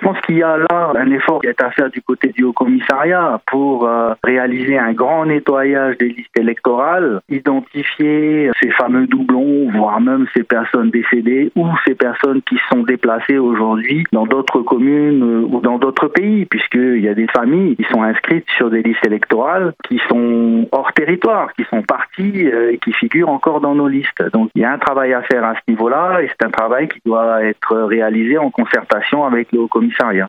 pense qu'il y a là un effort qui est à faire du côté du Haut-Commissariat pour réaliser un grand nettoyage des listes électorales, identifier ces fameux doublons, voire même ces personnes décédées ou ces personnes qui sont déplacées aujourd'hui dans d'autres communes ou dans d'autres pays, puisqu'il y a des familles qui sont inscrites sur des listes électorales qui sont hors territoire, qui sont parties et qui figurent encore dans nos listes. Donc il y a un travail à faire à ce niveau-là et c'est un travail qui doit être réalisé en concertation avec le Haut-Commissariat.